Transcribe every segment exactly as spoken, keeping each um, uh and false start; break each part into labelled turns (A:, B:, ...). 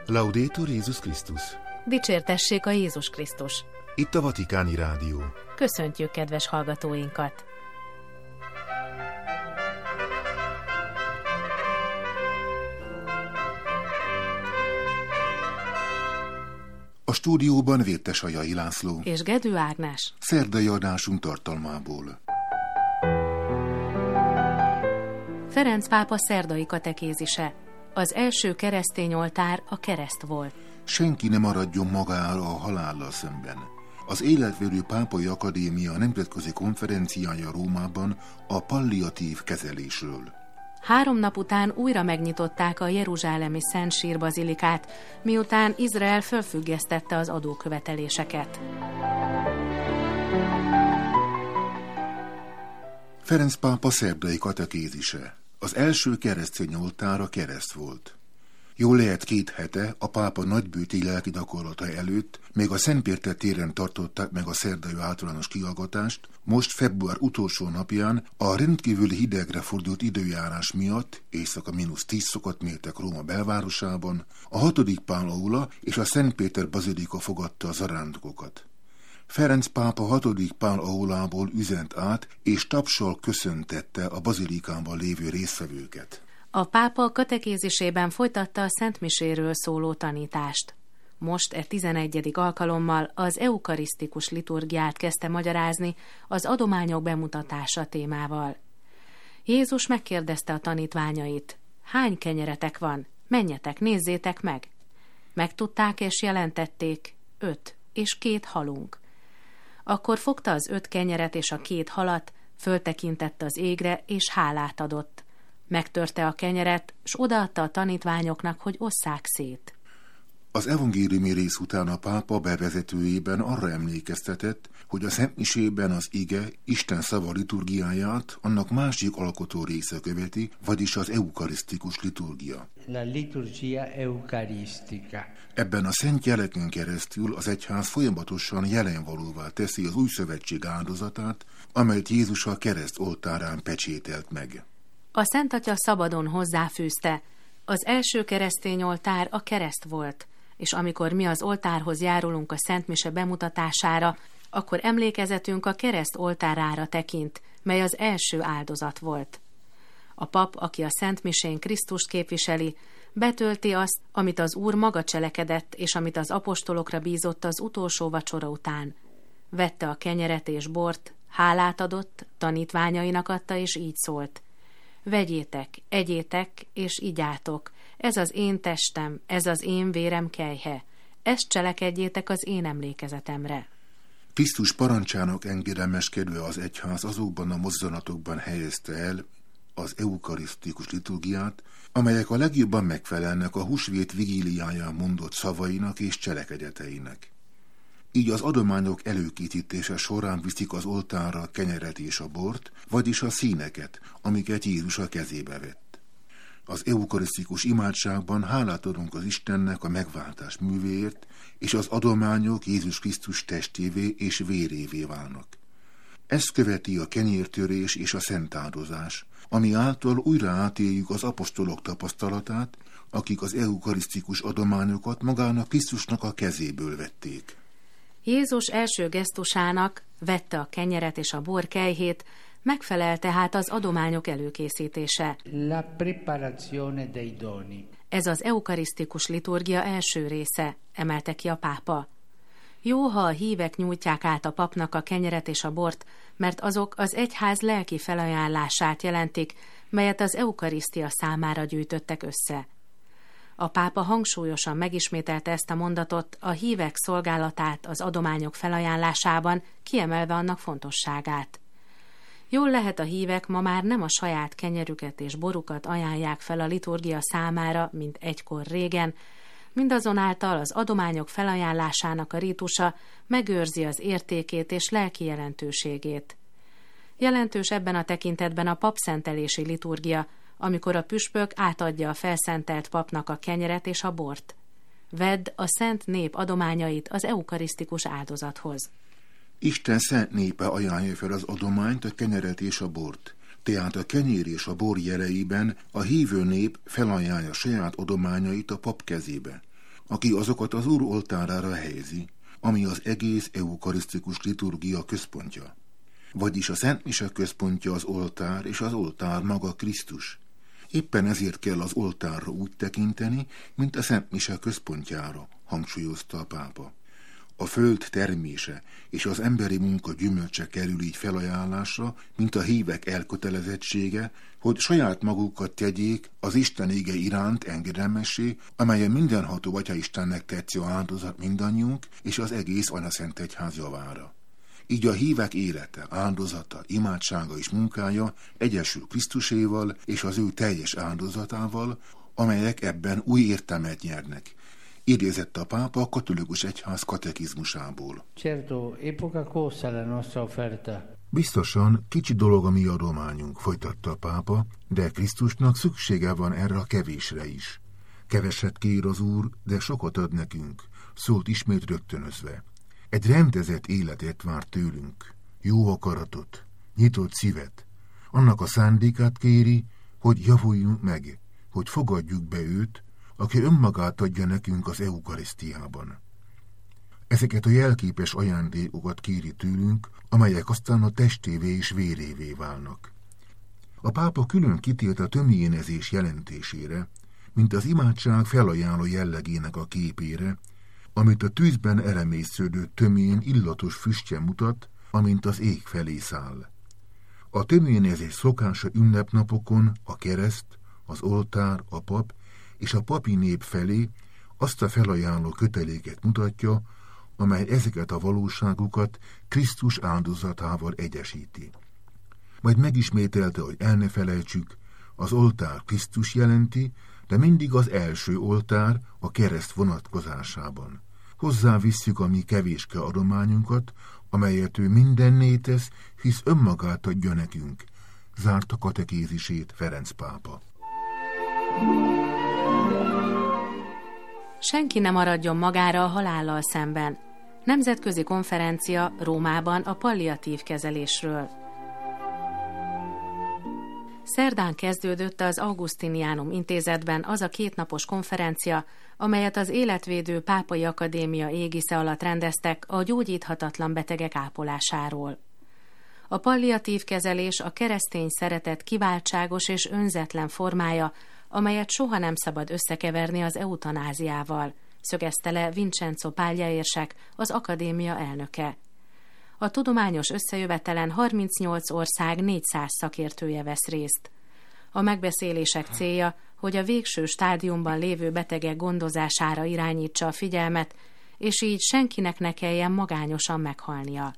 A: Laudetur Jézus Krisztus!
B: Dicsértessék a Jézus Krisztus!
A: Itt a Vatikáni Rádió.
B: Köszöntjük kedves hallgatóinkat!
A: A stúdióban Vértesajai László
B: és Gedő Ágnes.
A: Szerdai adásunk tartalmából.
B: Ferenc pápa szerdai katekézise. Az első keresztény oltár a kereszt volt.
A: Senki ne maradjon magára a halállal szemben. Az Életverő Pápai Akadémia nemzetközi konferenciája Rómában a palliatív kezelésről.
B: Három nap után újra megnyitották a jeruzsálemi Szent Sír bazilikát, miután Izrael fölfüggesztette az adóköveteléseket.
A: Ferenc pápa szerdai katekézise. Az első keresztény oltár a kereszt volt. Jól lehet két hete a pápa nagybőti lelki gyakorlata előtt még a Szent Péter téren tartották meg a szerdai általános kihallgatást, most február utolsó napján a rendkívüli hidegre fordult időjárás miatt éjszaka mínusz tíz fokot mértek Róma belvárosában, a hatodik Pál aula és a Szent Péter bazilika fogadta a zarándokokat. Ferenc pápa hatodik Pál aulából üzent át, és tapssal köszöntette a bazilikában lévő résztvevőket.
B: A pápa katekézisében folytatta a szentmiséről szóló tanítást. Most e tizenegyedik alkalommal az eukarisztikus liturgiát kezdte magyarázni az adományok bemutatása témával. Jézus megkérdezte a tanítványait: hány kenyeretek van? Menjetek, nézzétek meg! Megtudták és jelentették: öt és két halunk. Akkor fogta az öt kenyeret és a két halat, föltekintett az égre és hálát adott. Megtörte a kenyeret, s odaadta a tanítványoknak, hogy osszák szét.
A: Az evangéliumi rész után a pápa bevezetőjében arra emlékeztetett, hogy a szentmisében az ige Isten szava liturgiáját annak másik alkotó része követi, vagyis az eukarisztikus liturgia.
C: La liturgia eucaristica.
A: Ebben a szent jeleken keresztül az egyház folyamatosan jelenvalóvá teszi az új szövetség áldozatát, amelyet Jézus a kereszt oltárán pecsételt meg.
B: A Szent Atya szabadon hozzáfűzte: az első keresztény oltár a kereszt volt, és amikor mi az oltárhoz járulunk a szentmise bemutatására, akkor emlékezetünk a kereszt oltárára tekint, mely az első áldozat volt. A pap, aki a szentmisén Krisztust képviseli, betölti azt, amit az Úr maga cselekedett, és amit az apostolokra bízott az utolsó vacsora után. Vette a kenyeret és bort, hálát adott, tanítványainak adta, és így szólt: vegyétek, egyétek, és igyátok, ez az én testem, ez az én vérem kelyhe, ezt cselekedjétek az én emlékezetemre.
A: Krisztus parancsának engedelmeskedve az egyház azokban a mozzanatokban helyezte el az eukarisztikus liturgiát, amelyek a legjobban megfelelnek a húsvét vigíliáján mondott szavainak és cselekedeteinek. Így az adományok előkészítése során viszik az oltárra a kenyeret és a bort, vagyis a színeket, amiket Jézus a kezébe vett. Az eukarisztikus imádságban hálát adunk az Istennek a megváltás művéért, és az adományok Jézus Krisztus testévé és vérévé válnak. Ezt követi a kenyértörés és a szentáldozás, ami által újra átéljük az apostolok tapasztalatát, akik az eukarisztikus adományokat magának Krisztusnak a kezéből vették.
B: Jézus első gesztusának, vette a kenyeret és a bor kelyhét, megfelel tehát az adományok előkészítése.
C: La preparazione dei doni.
B: Ez az eukarisztikus liturgia első része, emelte ki a pápa. Jó, ha a hívek nyújtják át a papnak a kenyeret és a bort, mert azok az egyház lelki felajánlását jelentik, melyet az eukarisztia számára gyűjtöttek össze. A pápa hangsúlyosan megismételte ezt a mondatot, a hívek szolgálatát az adományok felajánlásában, kiemelve annak fontosságát. Jól lehet, a hívek ma már nem a saját kenyerüket és borukat ajánlják fel a liturgia számára, mint egykor régen, mindazonáltal az adományok felajánlásának a rítusa megőrzi az értékét és lelki jelentőségét. Jelentős ebben a tekintetben a papszentelési liturgia, amikor a püspök átadja a felszentelt papnak a kenyeret és a bort. Vedd a szent nép adományait az eukarisztikus áldozathoz.
A: Isten szent népe ajánlja fel az adományt, a kenyeret és a bort. Tehát a kenyér és a bor jeleiben a hívő nép felajánlja saját adományait a pap kezébe. aki azokat az Úr oltárára helyezi, ami az egész eukarisztikus liturgia központja. Vagyis a Szent Mise központja az oltár, és az oltár maga Krisztus. Éppen ezért kell az oltárra úgy tekinteni, mint a Szent Mise központjára, hangsúlyozta a pápa. A föld termése és az emberi munka gyümölcse kerül így felajánlásra, mint a hívek elkötelezettsége, hogy saját magukat tegyék az Isten ége iránt engedelmessé, amelyen mindenható Atyaistennek tetsző áldozat mindannyiunk és az egész Anyaszent Egyház javára. Így a hívek élete, áldozata, imádsága és munkája egyesül Krisztuséval és az ő teljes áldozatával, amelyek ebben új értelmet nyernek. Idézett a pápa a katolikus egyház katekizmusából.
C: Certo, è poca cosa la nostra offerta.
A: Biztosan kicsi dolog a mi adományunk, folytatta a pápa, de Krisztusnak szüksége van erre a kevésre is. Keveset kér az Úr, de sokat ad nekünk, szólt ismét rögtönözve. Egy rendezett életet vár tőlünk, jó akaratot, nyitott szívet. Annak a szándékát kéri, hogy javuljunk meg, hogy fogadjuk be őt, aki önmagát adja nekünk az eukarisztiában. Ezeket a jelképes ajándékokat kéri tőlünk, amelyek aztán a testévé és vérévé válnak. A pápa külön kitért a tömjénezés jelentésére, mint az imádság felajánló jellegének a képére, amit a tűzben elemésződő tömjén illatos füstje mutat, amint az ég felé száll. A tömjénezés szokása ünnepnapokon a kereszt, az oltár, a pap és a papi nép felé azt a felajánló köteléket mutatja, amely ezeket a valóságukat Krisztus áldozatával egyesíti. Majd megismételte, hogy el ne felejtsük, az oltár Krisztus jelenti, de mindig az első oltár a kereszt vonatkozásában. Hozzávisszük a mi kevéske adományunkat, amelyet ő mindenné tesz, hisz önmagát adja nekünk, zárta katekézisét Ferenc pápa.
B: Senki ne maradjon magára a halállal szemben. Nemzetközi konferencia Rómában a palliatív kezelésről. Szerdán kezdődött az Augustinianum intézetben az a kétnapos konferencia, amelyet az Életvédő Pápai Akadémia égisze alatt rendeztek a gyógyíthatatlan betegek ápolásáról. A palliatív kezelés a keresztény szeretet kiváltságos és önzetlen formája, amelyet soha nem szabad összekeverni az eutanáziával, szögezte le Vincenzo pályaérsek, az akadémia elnöke. A tudományos összejövetelen harmincnyolc ország négyszáz szakértője vesz részt. A megbeszélések célja, hogy a végső stádiumban lévő betegek gondozására irányítsa a figyelmet, és így senkinek ne kelljen magányosan meghalnia.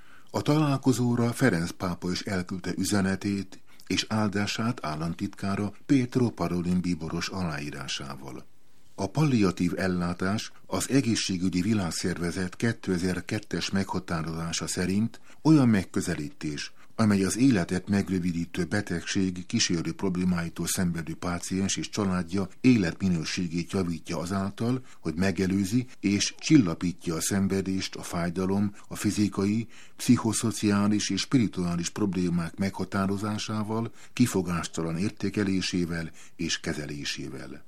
A: A találkozóra Ferenc pápa is elküldte üzenetét és áldását államtitkára Pietro Parolin bíboros aláírásával. A palliatív ellátás az Egészségügyi Világszervezet kétezer-kettes meghatározása szerint olyan megközelítés, amely az életet megrövidítő betegség kísérő problémáitól szenvedő páciens és családja életminőségét javítja azáltal, hogy megelőzi és csillapítja a szenvedést, a fájdalom, a fizikai, pszichoszociális és spirituális problémák meghatározásával, kifogástalan értékelésével és kezelésével.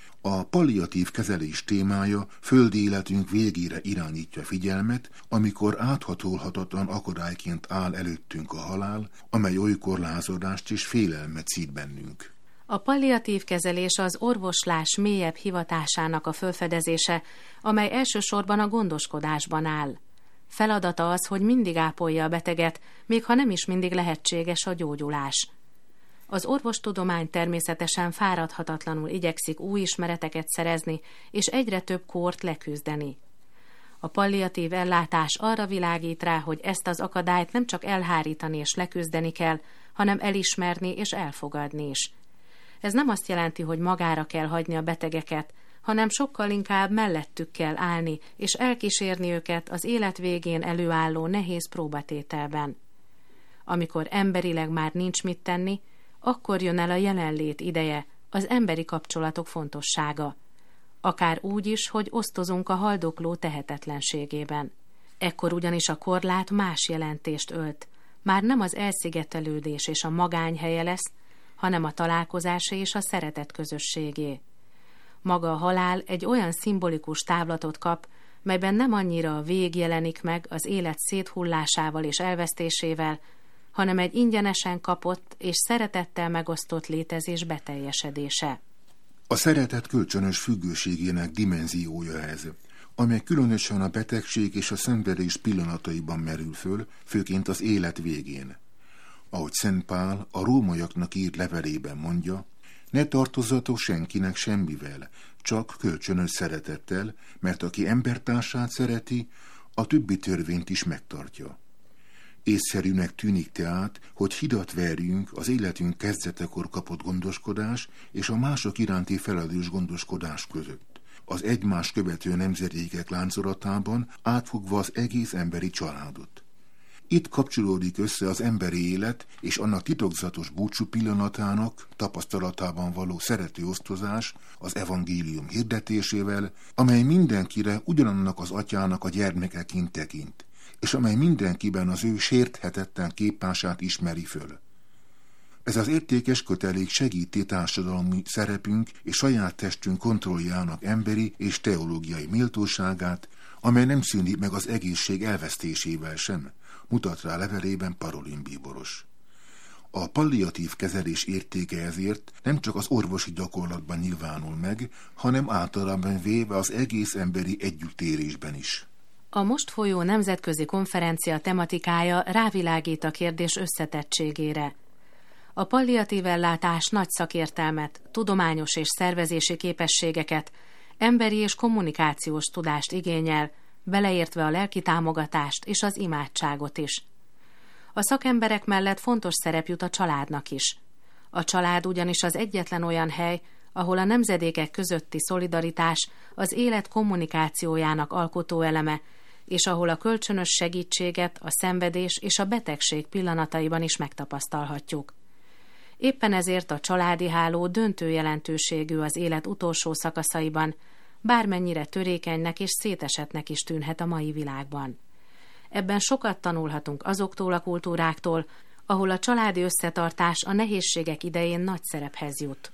A: A palliatív kezelés témája földi életünk végére irányítja figyelmet, amikor áthatolhatatlan akadályként áll előttünk a halál, amely olykor lázadást és félelmet szít bennünk.
B: A palliatív kezelés az orvoslás mélyebb hivatásának a felfedezése, amely elsősorban a gondoskodásban áll. Feladata az, hogy mindig ápolja a beteget, még ha nem is mindig lehetséges a gyógyulás. Az orvostudomány természetesen fáradhatatlanul igyekszik új ismereteket szerezni, és egyre több kórt leküzdeni. A palliatív ellátás arra világít rá, hogy ezt az akadályt nem csak elhárítani és leküzdeni kell, hanem elismerni és elfogadni is. Ez nem azt jelenti, hogy magára kell hagyni a betegeket, hanem sokkal inkább mellettük kell állni, és elkísérni őket az élet végén előálló nehéz próbatételben. Amikor emberileg már nincs mit tenni, akkor jön el a jelenlét ideje, az emberi kapcsolatok fontossága. Akár úgy is, hogy osztozunk a haldokló tehetetlenségében. Ekkor ugyanis a korlát más jelentést ölt. Már nem az elszigetelődés és a magány helye lesz, hanem a találkozásé és a szeretet közösségé. Maga a halál egy olyan szimbolikus távlatot kap, melyben nem annyira a vég jelenik meg az élet széthullásával és elvesztésével, hanem egy ingyenesen kapott és szeretettel megosztott létezés beteljesedése.
A: A szeretet kölcsönös függőségének dimenziója ez, amely különösen a betegség és a szenvedés pillanataiban merül föl, főként az élet végén. Ahogy Szent Pál a rómaiaknak írt levelében mondja, ne tartozzatok senkinek semmivel, csak kölcsönös szeretettel, mert aki embertársát szereti, a többi törvényt is megtartja. Észszerűnek tűnik tehát, hogy hidat verjünk az életünk kezdetekor kapott gondoskodás és a mások iránti felelős gondoskodás között, az egymás követő nemzedékek láncolatában átfogva az egész emberi családot. Itt kapcsolódik össze az emberi élet és annak titokzatos búcsú pillanatának tapasztalatában való szerető osztozás az evangélium hirdetésével, amely mindenkire ugyanannak az atyának a gyermekeként tekint, és amely mindenkiben az ő sérthetetlen képmását ismeri föl. Ez az értékes kötelék segíti társadalmi szerepünk és saját testünk kontrolljának emberi és teológiai méltóságát, amely nem szűnik meg az egészség elvesztésével sem, mutat rá levelében Parolin bíboros. A palliatív kezelés értéke ezért nem csak az orvosi gyakorlatban nyilvánul meg, hanem általában véve az egész emberi együttélésben is.
B: A most folyó nemzetközi konferencia tematikája rávilágít a kérdés összetettségére. A palliatív ellátás nagy szakértelmet, tudományos és szervezési képességeket, emberi és kommunikációs tudást igényel, beleértve a lelki támogatást és az imádságot is. A szakemberek mellett fontos szerep jut a családnak is. A család ugyanis az egyetlen olyan hely, ahol a nemzedékek közötti szolidaritás az élet kommunikációjának alkotóeleme, és ahol a kölcsönös segítséget a szenvedés és a betegség pillanataiban is megtapasztalhatjuk. Éppen ezért a családi háló döntő jelentőségű az élet utolsó szakaszaiban, bármennyire törékenynek és szétesettnek is tűnhet a mai világban. Ebben sokat tanulhatunk azoktól a kultúráktól, ahol a családi összetartás a nehézségek idején nagy szerephez jut.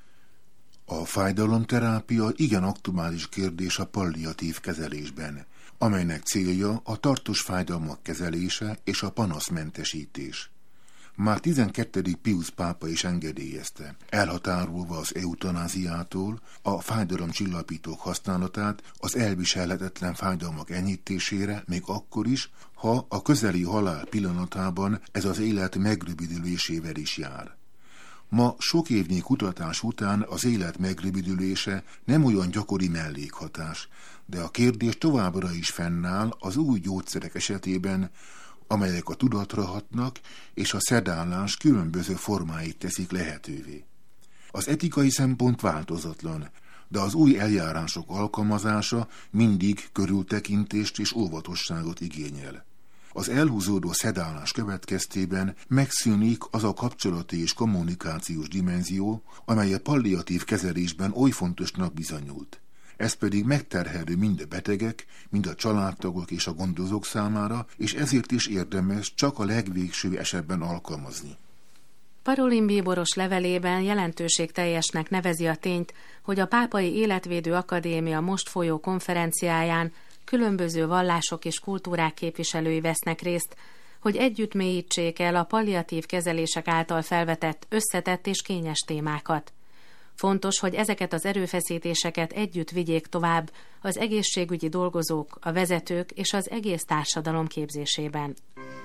A: A fájdalomterápia igen aktuális kérdés a palliatív kezelésben, amelynek célja a tartós fájdalmak kezelése és a panaszmentesítés. Már tizenkettedik Piusz pápa is engedélyezte, elhatárolva az eutanáziától, a fájdalomcsillapítók használatát az elviselhetetlen fájdalmak enyhítésére, még akkor is, ha a közeli halál pillanatában ez az élet megrövidülésével is jár. Ma sok évnyi kutatás után az élet megrövidülése nem olyan gyakori mellékhatás, de a kérdés továbbra is fennáll az új gyógyszerek esetében, amelyek a tudatra hatnak, és a szedálás különböző formáit teszik lehetővé. Az etikai szempont változatlan, de az új eljárások alkalmazása mindig körültekintést és óvatosságot igényel. Az elhúzódó szedálás következtében megszűnik az a kapcsolati és kommunikációs dimenzió, amely a palliatív kezelésben oly fontosnak bizonyult. Ez pedig megterhelő mind a betegek, mind a családtagok és a gondozók számára, és ezért is érdemes csak a legvégső esetben alkalmazni.
B: Parolin bíboros levelében jelentőségteljesnek nevezi a tényt, hogy a Pápai Életvédő Akadémia most folyó konferenciáján különböző vallások és kultúrák képviselői vesznek részt, hogy együtt mélyítsék el a palliatív kezelések által felvetett, összetett és kényes témákat. Fontos, hogy ezeket az erőfeszítéseket együtt vigyék tovább az egészségügyi dolgozók, a vezetők és az egész társadalom képzésében.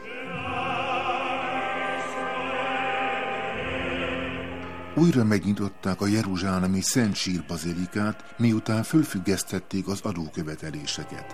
A: Újra megnyitották a jeruzsálemi Szent Sír bazilikát, miután fölfüggesztették az adóköveteléseket.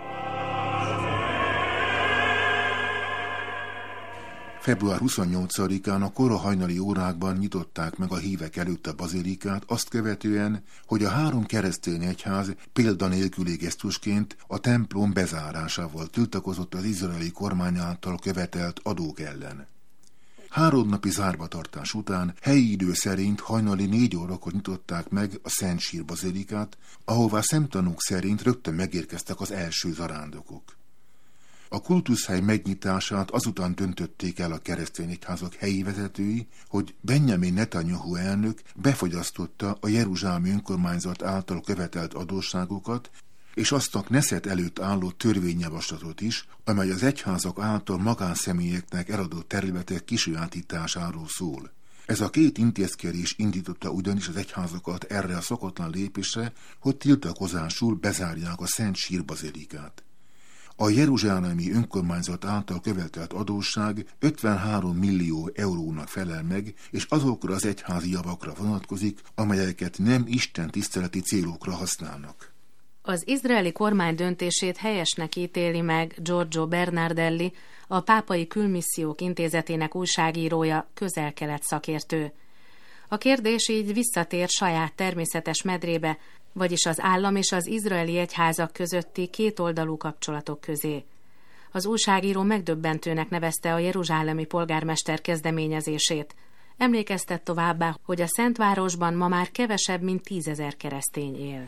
A: február huszonnyolcadikán a kora hajnali órákban nyitották meg a hívek előtt a bazilikát, azt követően, hogy a három keresztény egyház példanélküli gesztusként a templom bezárásával tiltakozott az izraeli kormány által követelt adók ellen. Három napi zárvatartás után helyi idő szerint hajnali négy órakor nyitották meg a Szent Sír bazilikát, ahová szemtanúk szerint rögtön megérkeztek az első zarándokok. A kultuszhely megnyitását azután döntötték el a keresztény egyházak helyi vezetői, hogy Benjamin Netanyahu elnök befogyasztotta a jeruzsálemi önkormányzat által követelt adósságokat, és azt a Knesset előtt álló törvényjavaslatot is, amely az egyházak által magánszemélyeknek eladott területek kisajátításáról szól. Ez a két intézkedés indította ugyanis az egyházakat erre a szokatlan lépésre, hogy tiltakozásul bezárják a Szent Sír bazilikát. A jeruzsálemi önkormányzat által követelt adósság ötvenhárom millió eurónak felel meg, és azokra az egyházi javakra vonatkozik, amelyeket nem Isten tiszteleti célokra használnak.
B: Az izraeli kormány döntését helyesnek ítéli meg Giorgio Bernardelli, a Pápai Külmissziók Intézetének újságírója, közel-kelet szakértő. A kérdés így visszatér saját természetes medrébe, vagyis az állam és az izraeli egyházak közötti kétoldalú kapcsolatok közé. Az újságíró megdöbbentőnek nevezte a jeruzsálemi polgármester kezdeményezését. Emlékeztet továbbá, hogy a Szentvárosban ma már kevesebb, mint tízezer keresztény él.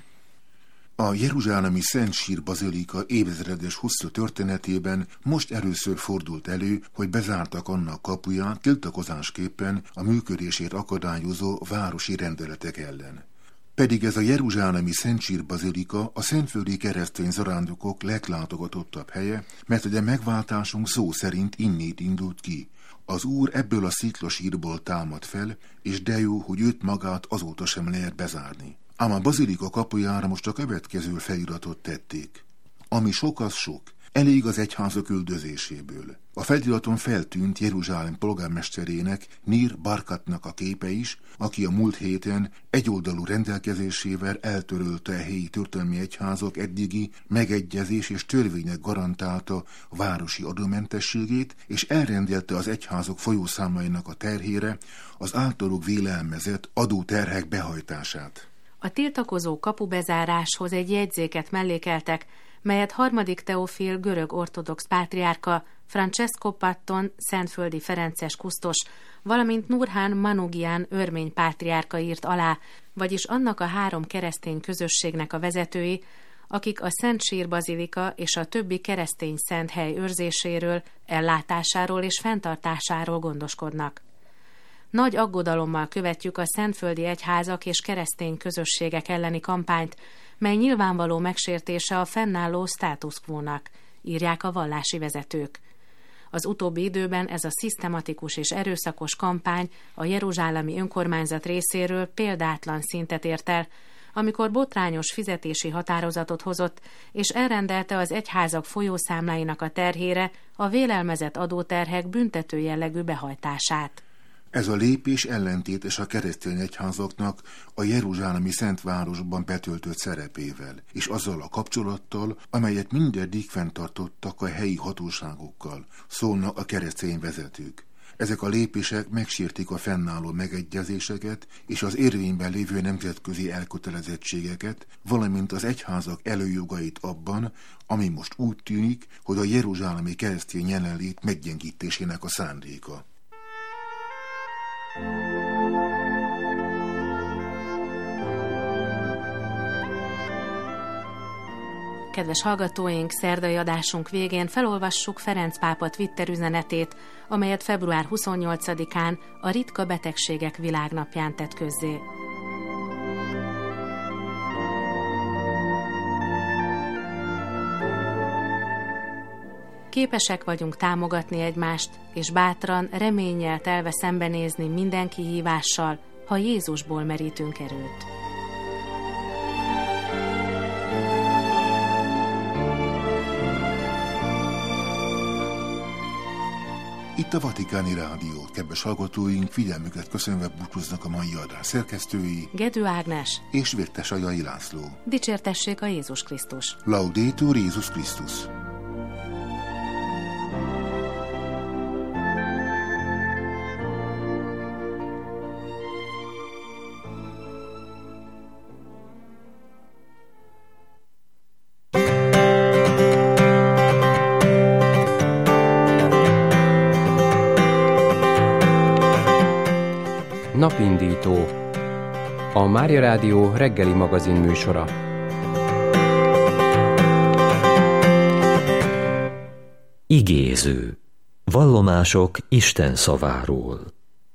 A: A jeruzsálemi Szent Sír bazilika évezredes hosszú történetében most először fordult elő, hogy bezártak annak kapuját tiltakozásképpen a működését akadályozó városi rendeletek ellen. Pedig ez a jeruzsálemi Szent Sír bazilika a szentföldi keresztény zarándokok leglátogatottabb helye, mert a megváltásunk szó szerint innét indult ki. Az Úr ebből a sziklasírból támad fel, és de jó, hogy őt magát azóta sem lehet bezárni. Ám a bazilika kapujára most a következő feliratot tették. Ami sok, az sok. Elég az egyházak üldözéséből. A feliraton feltűnt Jeruzsálem polgármesterének, Nir Barkatnak a képe is, aki a múlt héten egyoldalú rendelkezésével eltörölte a helyi történelmi egyházak eddigi megegyezés és törvények garantálta a városi adómentességét, és elrendelte az egyházak folyószámainak a terhére az általuk vélelmezett adóterhek behajtását.
B: A tiltakozó kapubezáráshoz egy jegyzéket mellékeltek, melyet harmadik Teofil görög ortodox pátriárka, Francesco Patton szentföldi ferences kusztos, valamint Nurhan Manugian örmény pátriárka írt alá, vagyis annak a három keresztény közösségnek a vezetői, akik a Szent Sír bazilika és a többi keresztény szent hely őrzéséről, ellátásáról és fenntartásáról gondoskodnak. Nagy aggodalommal követjük a szentföldi egyházak és keresztény közösségek elleni kampányt, mely nyilvánvaló megsértése a fennálló status quo-nak, írják a vallási vezetők. Az utóbbi időben ez a szisztematikus és erőszakos kampány a jeruzsálemi önkormányzat részéről példátlan szintet ért el, amikor botrányos fizetési határozatot hozott, és elrendelte az egyházak folyószámláinak a terhére a vélelmezett adóterhek büntető jellegű behajtását.
A: Ez a lépés ellentétes a keresztény egyházaknak a jeruzsálemi Szentvárosban betöltött szerepével, és azzal a kapcsolattal, amelyet mindeddig fenntartottak a helyi hatóságokkal, szólnak a keresztény vezetők. Ezek a lépések megsértik a fennálló megegyezéseket és az érvényben lévő nemzetközi elkötelezettségeket, valamint az egyházak előjogait abban, ami most úgy tűnik, hogy a jeruzsálemi keresztény jelenlét meggyengítésének a szándéka.
B: Kedves hallgatóink, szerdai adásunk végén felolvassuk Ferenc pápa Twitter üzenetét, amelyet február huszonnyolcadikán a Ritka Betegségek Világnapján tett közzé. Képesek vagyunk támogatni egymást, és bátran, reménnyel telve szembenézni minden kihívással, ha Jézusból merítünk erőt.
A: Itt a Vatikáni Rádió. Kedves hallgatóink, figyelmüket köszönve búcsúznak a mai adás szerkesztői
B: Gedő Ágnes
A: és Vértes Ajai László.
B: Dicsértessék a Jézus Krisztus!
A: Laudetur Jézus Krisztus!
D: Napindító. A Mária Rádió reggeli magazin műsora.
E: Igéző. Vallomások Isten szaváról.